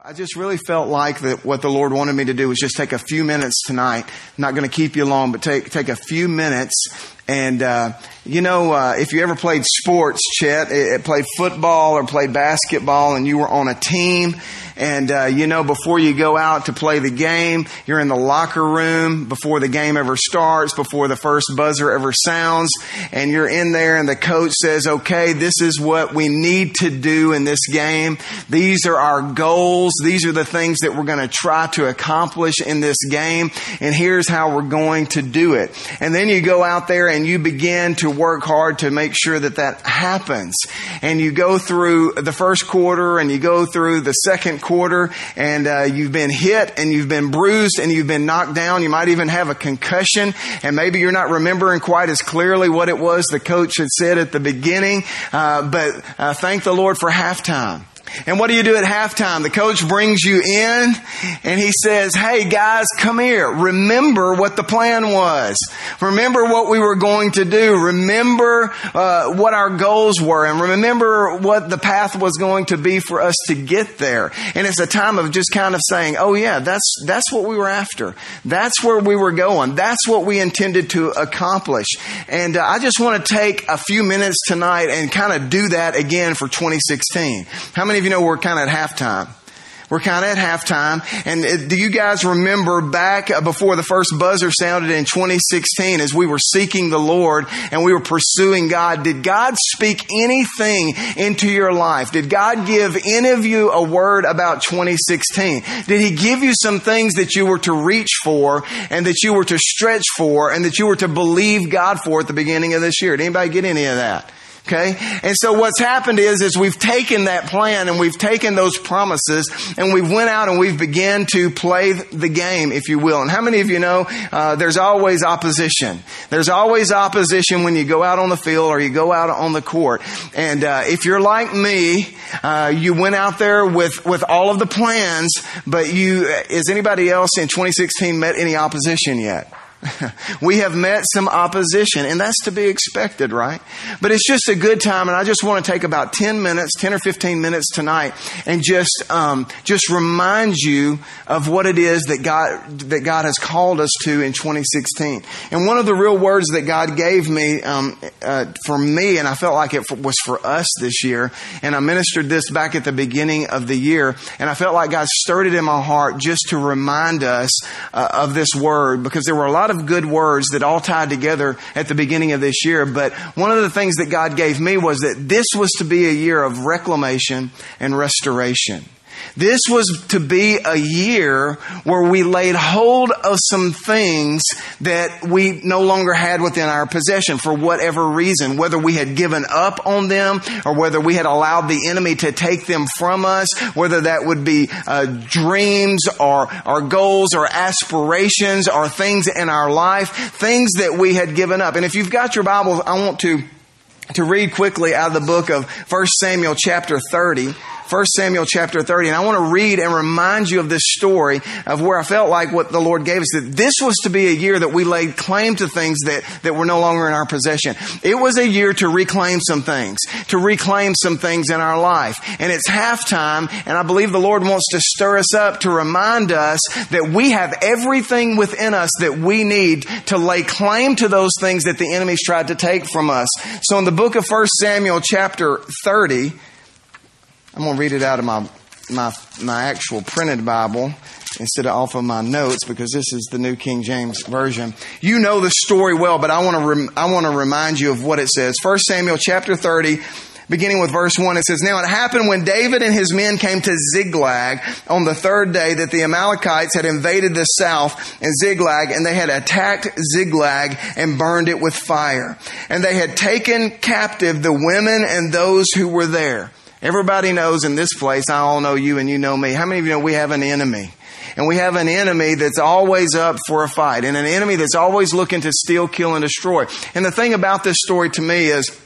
I just really felt like that what the Lord wanted me to do was just take a few minutes tonight. I'm not going to keep you long, but take a few minutes. And, if you ever played sports, Chet, played football or played basketball and you were on a team and, before you go out to play the game, you're in the locker room before the game ever starts, before the first buzzer ever sounds, and you're in there and the coach says, okay, this is what we need to do in this game. These are our goals. These are the things that we're going to try to accomplish in this game. And here's how we're going to do it. And then you go out there and you begin to work hard to make sure that happens. And you go through the first quarter and you go through the second quarter and you've been hit and you've been bruised and you've been knocked down. You might even have a concussion and maybe you're not remembering quite as clearly what it was the coach had said at the beginning. But thank the Lord for halftime. And what do you do at halftime? The coach brings you in and he says, hey guys, come here. Remember what the plan was. Remember what we were going to do. Remember what our goals were. And remember what the path was going to be for us to get there. And it's a time of just kind of saying, oh yeah, that's what we were after. That's where we were going. That's what we intended to accomplish. And I just want to take a few minutes tonight and kind of do that again for 2016. How many of you know we're kind of at halftime? We're kind of at halftime. And do you guys remember back before the first buzzer sounded in 2016 as we were seeking the Lord and we were pursuing God? Did God speak anything into your life? Did God give any of you a word about 2016? Did He give you some things that you were to reach for and that you were to stretch for and that you were to believe God for at the beginning of this year? Did anybody get any of that? Okay. And so what's happened is we've taken that plan and we've taken those promises and we've went out and we've began to play the game, if you will. And how many of you know, there's always opposition. There's always opposition when you go out on the field or you go out on the court. And, if you're like me, you went out there with all of the plans, but has anybody else in 2016 met any opposition yet? We have met some opposition, and that's to be expected, right? But it's just a good time, and I just want to take about 10 or 15 minutes tonight and just remind you of what it is that God has called us to in 2016. And one of the real words that God gave me, for me, and I felt like it was for us this year, and I ministered this back at the beginning of the year, and I felt like God stirred it in my heart just to remind us of this word, because there were a lot of good words that all tied together at the beginning of this year. But one of the things that God gave me was that this was to be a year of reclamation and restoration. This was to be a year where we laid hold of some things that we no longer had within our possession for whatever reason, whether we had given up on them or whether we had allowed the enemy to take them from us, whether that would be dreams or goals or aspirations or things in our life, things that we had given up. And if you've got your Bibles, I want to read quickly out of the book of 1 Samuel chapter 30. 1 Samuel chapter 30. And I want to read and remind you of this story of where I felt like what the Lord gave us, that this was to be a year that we laid claim to things that were no longer in our possession. It was a year to reclaim some things in our life. And it's halftime, and I believe the Lord wants to stir us up to remind us that we have everything within us that we need to lay claim to those things that the enemy's tried to take from us. So in the book of 1 Samuel chapter 30, I'm going to read it out of my actual printed Bible instead of off of my notes, because this is the New King James Version. You know the story well, but I want to remind you of what it says. 1 Samuel chapter 30, beginning with verse 1, it says, Now it happened when David and his men came to Ziklag on the third day that the Amalekites had invaded the south in Ziklag, and they had attacked Ziklag and burned it with fire. And they had taken captive the women and those who were there. Everybody knows in this place, I all know you and you know me. How many of you know we have an enemy? And we have an enemy that's always up for a fight, and an enemy that's always looking to steal, kill, and destroy. And the thing about this story to me is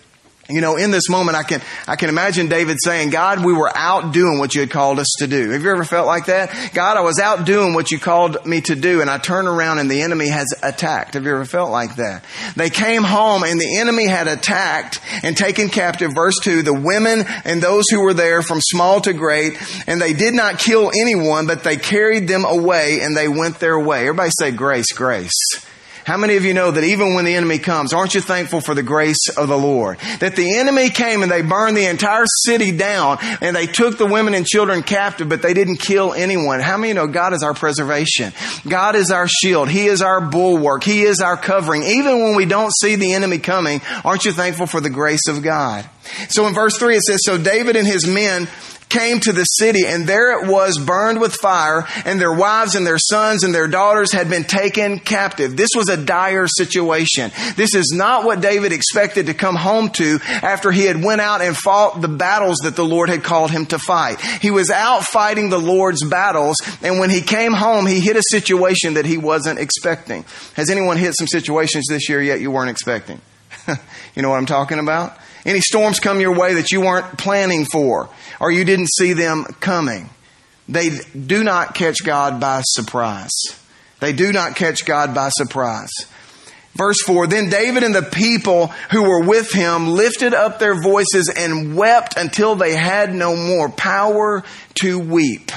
You know, in this moment, I can imagine David saying, God, we were out doing what you had called us to do. Have you ever felt like that? God, I was out doing what you called me to do, and I turn around and the enemy has attacked. Have you ever felt like that? They came home and the enemy had attacked and taken captive, verse 2, the women and those who were there from small to great, and they did not kill anyone, but they carried them away and they went their way. Everybody say grace, grace. How many of you know that even when the enemy comes, aren't you thankful for the grace of the Lord? That the enemy came and they burned the entire city down and they took the women and children captive, but they didn't kill anyone. How many know God is our preservation? God is our shield. He is our bulwark. He is our covering. Even when we don't see the enemy coming, aren't you thankful for the grace of God? So in verse 3 it says, so David and his men came to the city, and there it was burned with fire, and their wives and their sons and their daughters had been taken captive. This was a dire situation. This is not what David expected to come home to after he had went out and fought the battles that the Lord had called him to fight. He was out fighting the Lord's battles, and when he came home, he hit a situation that he wasn't expecting. Has anyone hit some situations this year yet you weren't expecting? You know what I'm talking about? Any storms come your way that you weren't planning for, or you didn't see them coming. They do not catch God by surprise. They do not catch God by surprise. Verse 4, then David and the people who were with him lifted up their voices and wept until they had no more power to weep.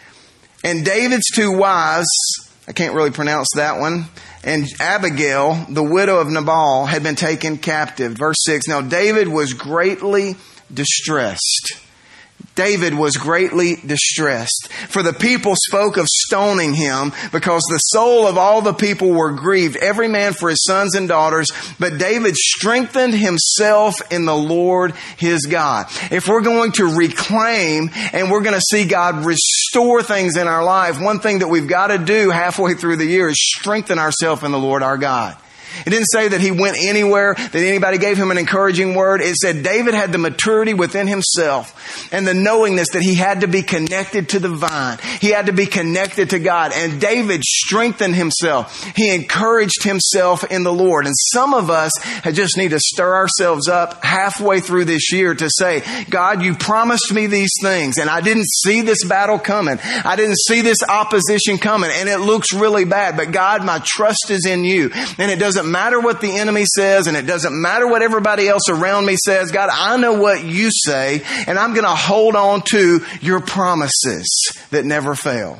And David's two wives, I can't really pronounce that one, and Abigail, the widow of Nabal, had been taken captive. Verse 6, now David was greatly distressed. David was greatly distressed, for the people spoke of stoning him, because the soul of all the people were grieved, every man for his sons and daughters. But David strengthened himself in the Lord his God. If we're going to reclaim and we're going to see God restore things in our life, one thing that we've got to do halfway through the year is strengthen ourselves in the Lord our God. It didn't say that he went anywhere, that anybody gave him an encouraging word. It said David had the maturity within himself and the knowingness that he had to be connected to the vine. He had to be connected to God. And David strengthened himself. He encouraged himself in the Lord. And some of us just need to stir ourselves up halfway through this year to say, God, you promised me these things, and I didn't see this battle coming. I didn't see this opposition coming, and it looks really bad. But God, my trust is in you. And it doesn't matter what the enemy says, and it doesn't matter what everybody else around me says. God, I know what you say, and I'm going to hold on to your promises that never fail.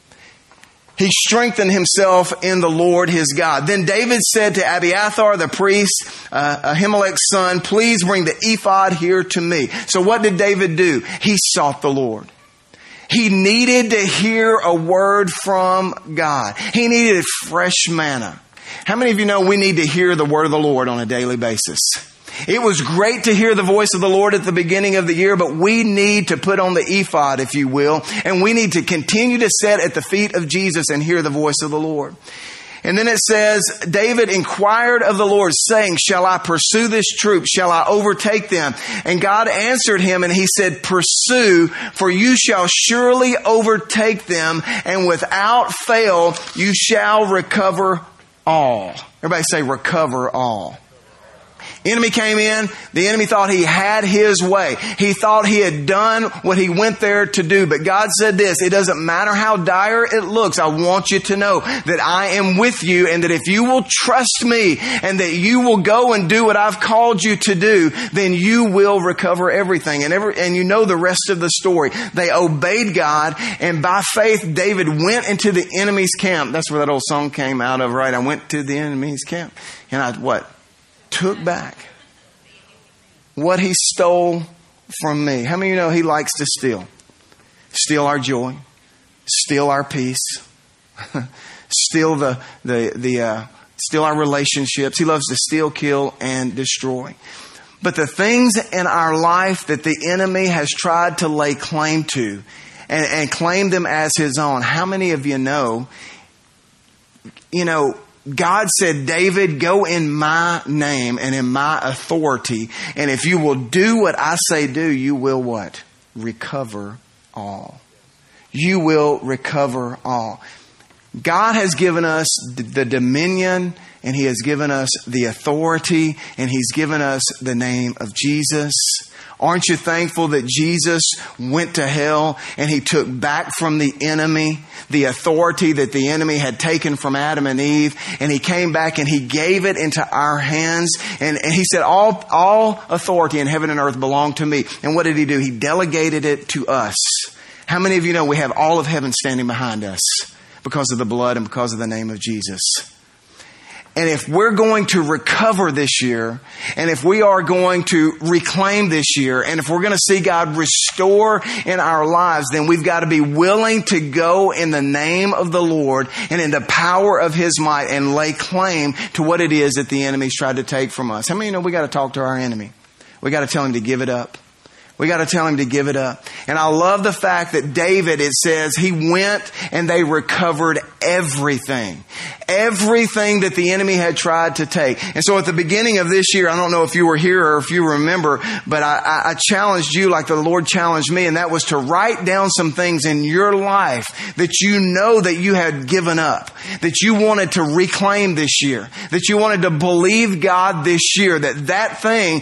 He strengthened himself in the Lord his God. Then David said to Abiathar the priest, Ahimelech's son, please bring the ephod here to me. So what did David do? He sought the Lord. He needed to hear a word from God. He needed fresh manna. How many of you know we need to hear the word of the Lord on a daily basis? It was great to hear the voice of the Lord at the beginning of the year, but we need to put on the ephod, if you will, and we need to continue to sit at the feet of Jesus and hear the voice of the Lord. And then it says, David inquired of the Lord, saying, shall I pursue this troop? Shall I overtake them? And God answered him, and he said, pursue, for you shall surely overtake them, and without fail you shall recover all. Everybody say recover all. Enemy came in. The enemy thought he had his way. He thought he had done what he went there to do. But God said this, it doesn't matter how dire it looks. I want you to know that I am with you, and that if you will trust me and that you will go and do what I've called you to do, then you will recover everything. And you know the rest of the story. They obeyed God, and by faith, David went into the enemy's camp. That's where that old song came out of, right? I went to the enemy's camp. And I took back what he stole from me. How many of you know he likes to steal? Steal our joy, steal our peace, steal steal our relationships. He loves to steal, kill, and destroy. But the things in our life that the enemy has tried to lay claim to and claim them as his own, how many of you know, God said, David, go in my name and in my authority. And if you will do what I say do, you will what? Recover all. You will recover all. God has given us the dominion, and He has given us the authority, and He's given us the name of Jesus. Aren't you thankful that Jesus went to hell and He took back from the enemy the authority that the enemy had taken from Adam and Eve, and He came back and He gave it into our hands, and He said, all authority in heaven and earth belong to me. And what did He do? He delegated it to us. How many of you know we have all of heaven standing behind us because of the blood and because of the name of Jesus? And if we're going to recover this year, and if we are going to reclaim this year, and if we're going to see God restore in our lives, then we've got to be willing to go in the name of the Lord and in the power of His might and lay claim to what it is that the enemy's tried to take from us. How many of you know we got to talk to our enemy? We got to tell him to give it up. We got to tell him to give it up. And I love the fact that David, it says, he went and they recovered everything. Everything that the enemy had tried to take. And so at the beginning of this year, I don't know if you were here or if you remember, but I challenged you like the Lord challenged me, and that was to write down some things in your life that you know that you had given up, that you wanted to reclaim this year, that you wanted to believe God this year, that thing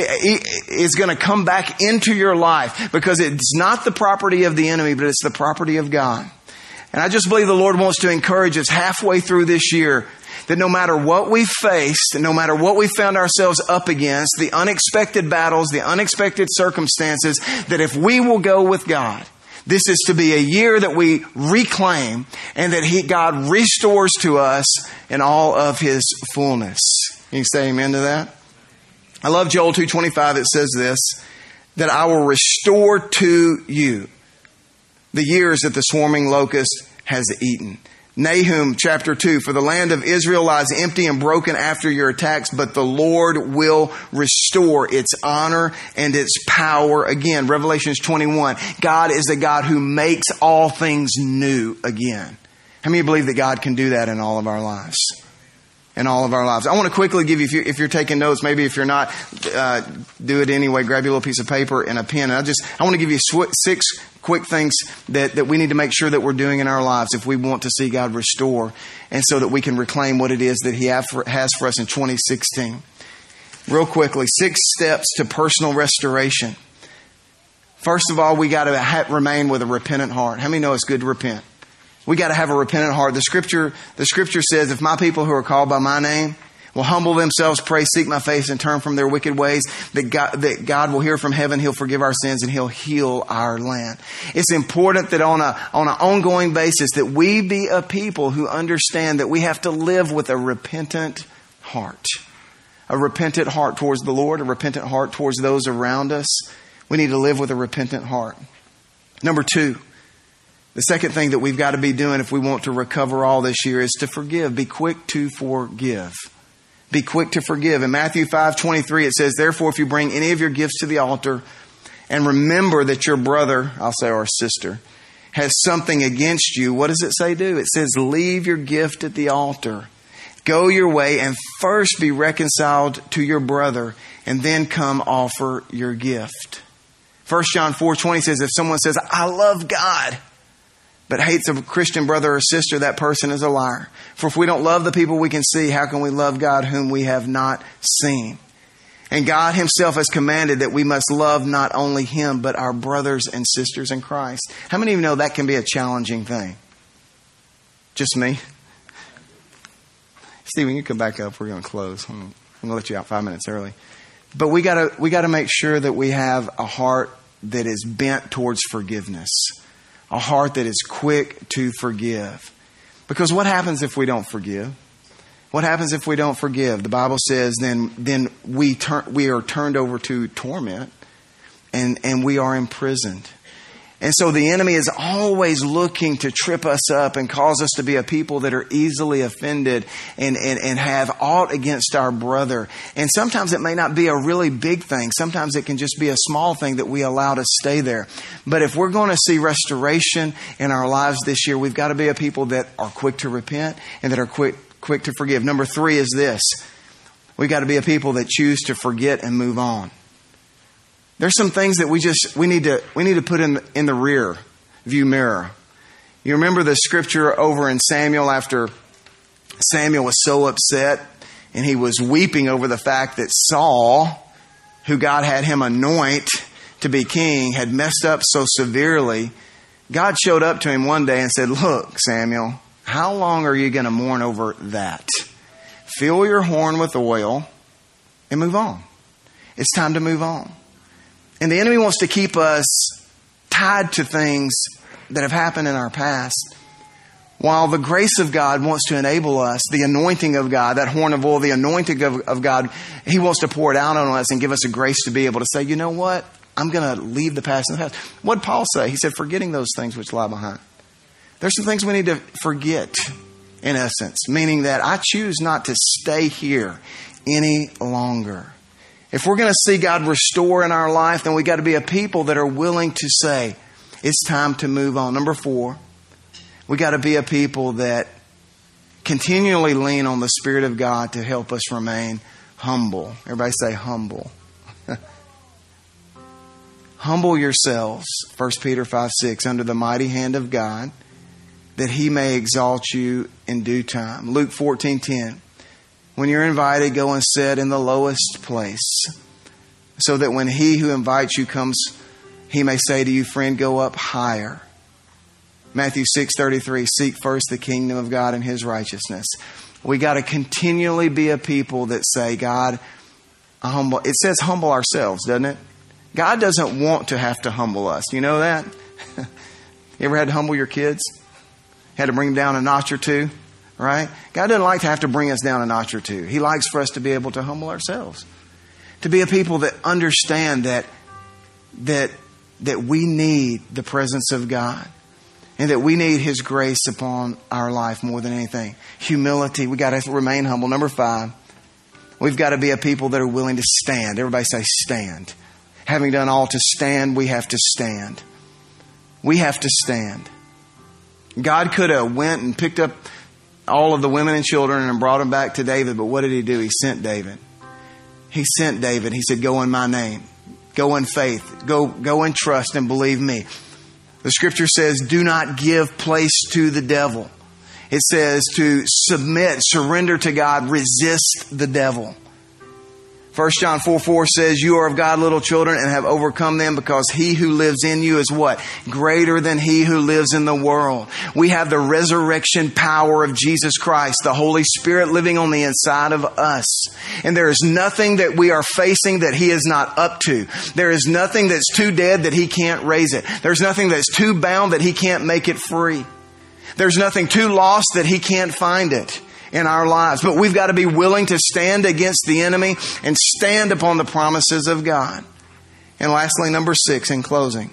is going to come back into your life, because it's not the property of the enemy, but it's the property of God. And I just believe the Lord wants to encourage us halfway through this year that no matter what we faced, and no matter what we found ourselves up against, the unexpected battles, the unexpected circumstances, that if we will go with God, this is to be a year that we reclaim, and that God restores to us in all of His fullness. Can you say amen to that? I love Joel 2:25. It says this, that I will restore to you the years that the swarming locust has eaten. Nahum chapter 2, for the land of Israel lies empty and broken after your attacks, but the Lord will restore its honor and its power again. Revelations 21, God is the God who makes all things new again. How many believe that God can do that in all of our lives? In all of our lives. I want to quickly give you, if you're taking notes, maybe if you're not, do it anyway. Grab your little piece of paper and a pen. And I want to give you 6 quick things that we need to make sure that we're doing in our lives if we want to see God restore, and so that we can reclaim what it is that He has for us in 2016. Real quickly, 6 steps to personal restoration. First of all, we got to remain with a repentant heart. How many know it's good to repent? We got to have a repentant heart. The scripture says, if my people who are called by my name will humble themselves, pray, seek my face, and turn from their wicked ways, that God will hear from heaven, He'll forgive our sins, and He'll heal our land. It's important that on an ongoing basis that we be a people who understand that we have to live with a repentant heart. A repentant heart towards the Lord, a repentant heart towards those around us. We need to live with a repentant heart. Number 2. The second thing that we've got to be doing if we want to recover all this year is to forgive. Be quick to forgive. Be quick to forgive. In Matthew 5:23, it says, therefore, if you bring any of your gifts to the altar and remember that your brother, I'll say our sister, has something against you, what does it say do? It says, leave your gift at the altar. Go your way and first be reconciled to your brother, and then come offer your gift. 1 John 4:20 says, if someone says, I love God, but hates a Christian brother or sister, that person is a liar. For if we don't love the people we can see, how can we love God whom we have not seen? And God Himself has commanded that we must love not only Him, but our brothers and sisters in Christ. How many of you know that can be a challenging thing? Just me? Stephen, you come back up. We're going to close. I'm going to let you out 5 minutes early. But we got to make sure that we have a heart that is bent towards forgiveness. A heart that is quick to forgive. Because what happens if we don't forgive? What happens if we don't forgive? The Bible says then we are turned over to torment, and we are imprisoned. And so the enemy is always looking to trip us up and cause us to be a people that are easily offended and have aught against our brother. And sometimes it may not be a really big thing. Sometimes it can just be a small thing that we allow to stay there. But if we're going to see restoration in our lives this year, we've got to be a people that are quick to repent and that are quick to forgive. Number 3 is this. We've got to be a people that choose to forget and move on. There's some things that we need to put in the rear view mirror. You remember the scripture over in Samuel after Samuel was so upset and he was weeping over the fact that Saul, who God had him anoint to be king, had messed up so severely. God showed up to him one day and said, look, Samuel, how long are you going to mourn over that? Fill your horn with oil and move on. It's time to move on. And the enemy wants to keep us tied to things that have happened in our past, while the grace of God wants to enable us, the anointing of God, that horn of oil, the anointing of God, He wants to pour it out on us and give us a grace to be able to say, you know what? I'm going to leave the past in the past. What did Paul say? He said, forgetting those things which lie behind. There's some things we need to forget, in essence, meaning that I choose not to stay here any longer. If we're going to see God restore in our life, then we got to be a people that are willing to say, it's time to move on. Number 4, we got to be a people that continually lean on the Spirit of God to help us remain humble. Everybody say humble. Humble yourselves, 1 Peter 5:6, under the mighty hand of God, that He may exalt you in due time. Luke 14:10, when you're invited, go and sit in the lowest place, so that when He who invites you comes, He may say to you, friend, go up higher. Matthew 6:33, seek first the kingdom of God and His righteousness. We got to continually be a people that say, God, humble. It says humble ourselves, doesn't it? God doesn't want to have to humble us. You know that? You ever had to humble your kids? Had to bring them down a notch or two, right? God doesn't like to have to bring us down a notch or two. He likes for us to be able to humble ourselves. To be a people that understand that we need the presence of God. And that we need His grace upon our life more than anything. Humility. We got to remain humble. Number 5, we've got to be a people that are willing to stand. Everybody say stand. Having done all to stand, we have to stand. We have to stand. God could have went and picked up all of the women and children and brought them back to David. But what did He do? He sent David. He sent David. He said, go in my name. Go in faith. Go in trust and believe me. The scripture says, do not give place to the devil. It says to submit, surrender to God, resist the devil. 1 John 4:4 says, you are of God, little children, and have overcome them, because He who lives in you is what? Greater than he who lives in the world. We have the resurrection power of Jesus Christ, the Holy Spirit living on the inside of us. And there is nothing that we are facing that He is not up to. There is nothing that's too dead that He can't raise it. There's nothing that's too bound that He can't make it free. There's nothing too lost that He can't find it in our lives. But we've got to be willing to stand against the enemy and stand upon the promises of God. And lastly, number 6, in closing,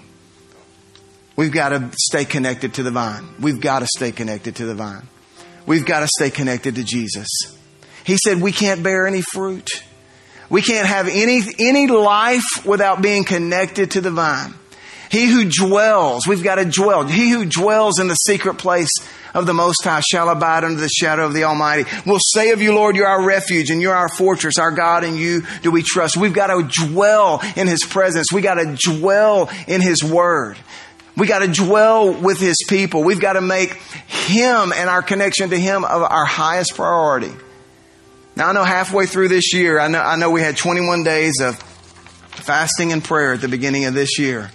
we've got to stay connected to the vine. We've got to stay connected to the vine. We've got to stay connected to Jesus. He said we can't bear any fruit. We can't have any life without being connected to the vine. He who dwells, we've got to dwell. He who dwells in the secret place of the Most High shall abide under the shadow of the Almighty. We'll say of you, Lord, you're our refuge and you're our fortress, our God, in you do we trust. We've got to dwell in His presence. We got to dwell in His Word. We got to dwell with His people. We've got to make Him and our connection to Him of our highest priority. Now, I know halfway through this year, I know we had 21 days of fasting and prayer at the beginning of this year.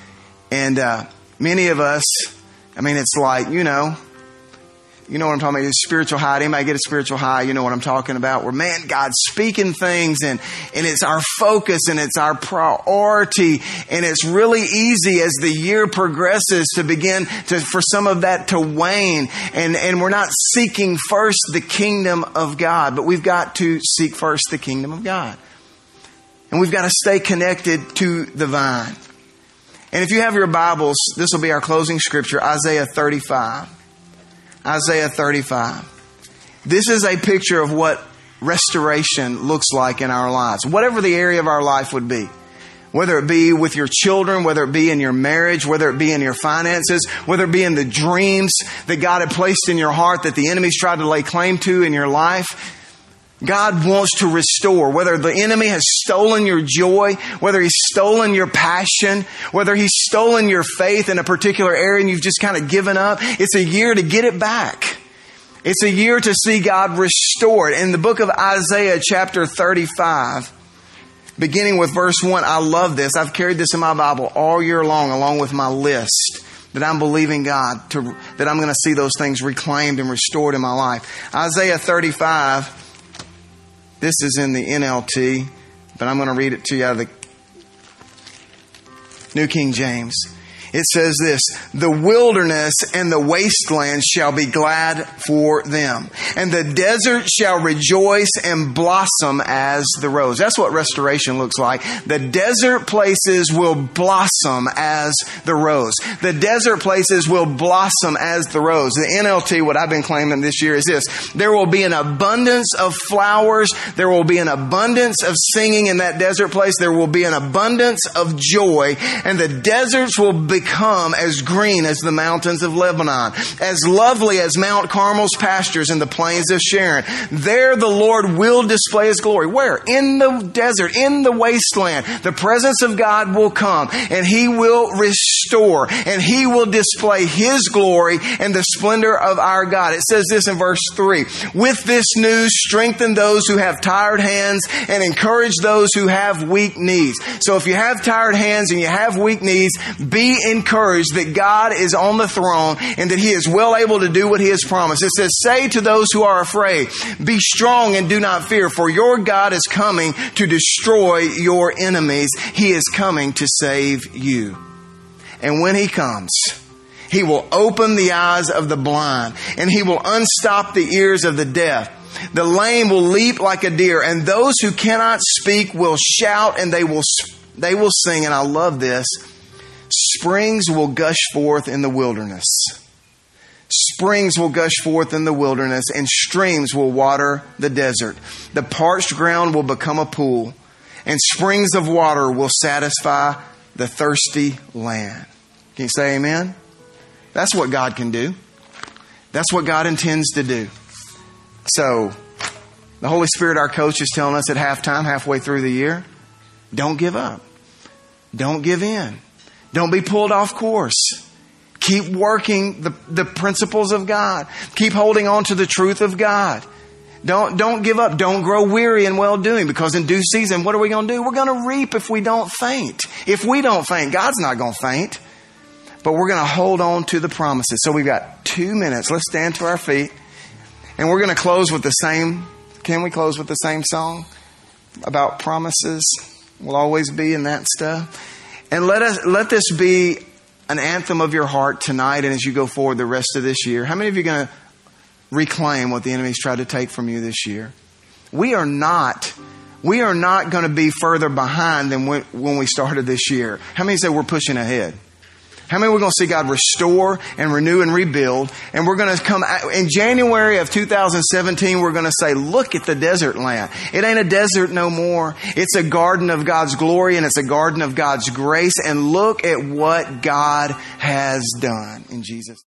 And many of us, it's like, you know what I'm talking about. It's spiritual high. Anybody get a spiritual high? You know what I'm talking about. Where, man, God's speaking things and it's our focus and it's our priority. And it's really easy as the year progresses to begin for some of that to wane. And we're not seeking first the kingdom of God. But we've got to seek first the kingdom of God. And we've got to stay connected to the vine. And if you have your Bibles, this will be our closing scripture, Isaiah 35. Isaiah 35. This is a picture of what restoration looks like in our lives. Whatever the area of our life would be. Whether it be with your children, whether it be in your marriage, whether it be in your finances, whether it be in the dreams that God had placed in your heart that the enemy's tried to lay claim to in your life. God wants to restore. Whether the enemy has stolen your joy, whether he's stolen your passion, whether He's stolen your faith in a particular area and you've just kind of given up, it's a year to get it back. It's a year to see God restore it. In the book of Isaiah chapter 35, beginning with verse 1, I love this. I've carried this in my Bible all year long, along with my list, that I'm believing God that I'm going to see those things reclaimed and restored in my life. Isaiah 35, this is in the NLT, but I'm going to read it to you out of the New King James. It says this, the wilderness and the wasteland shall be glad for them, and the desert shall rejoice and blossom as the rose. That's what restoration looks like. The desert places will blossom as the rose. The desert places will blossom as the rose. The NLT, what I've been claiming this year is this, there will be an abundance of flowers. There will be an abundance of singing in that desert place. There will be an abundance of joy, and the deserts will become as green as the mountains of Lebanon, as lovely as Mount Carmel's pastures and the plains of Sharon. There the Lord will display His glory. Where? In the desert, in the wasteland. The presence of God will come and He will restore and He will display His glory and the splendor of our God. It says this in verse 3, with this news, strengthen those who have tired hands and encourage those who have weak knees. So if you have tired hands and you have weak knees, be encouraged that God is on the throne and that He is well able to do what He has promised. It says, say to those who are afraid, be strong and do not fear, for your God is coming to destroy your enemies. He is coming to save you. And when He comes, He will open the eyes of the blind and He will unstop the ears of the deaf. The lame will leap like a deer, and those who cannot speak will shout and they will sing. And I love this. Springs will gush forth in the wilderness. Springs will gush forth in the wilderness, and streams will water the desert. The parched ground will become a pool, and springs of water will satisfy the thirsty land. Can you say amen? That's what God can do. That's what God intends to do. So, the Holy Spirit, our coach, is telling us at halftime, halfway through the year, don't give up. Don't give in. Don't be pulled off course. Keep working the principles of God. Keep holding on to the truth of God. Don't give up. Don't grow weary in well-doing, because in due season, what are we going to do? We're going to reap if we don't faint. If we don't faint, God's not going to faint. But we're going to hold on to the promises. So we've got 2 minutes. Let's stand to our feet. And we're going to close with the same, can we close with the same song about promises? Will always be in that stuff. And let this be an anthem of your heart tonight and as you go forward the rest of this year. How many of you are going to reclaim what the enemy's tried to take from you this year? We are not going to be further behind than when we started this year. How many say we're pushing ahead? How many we're going to see God restore and renew and rebuild? And we're going to come in January of 2017, we're going to say, look at the desert land. It ain't a desert no more. It's a garden of God's glory and it's a garden of God's grace. And look at what God has done in Jesus.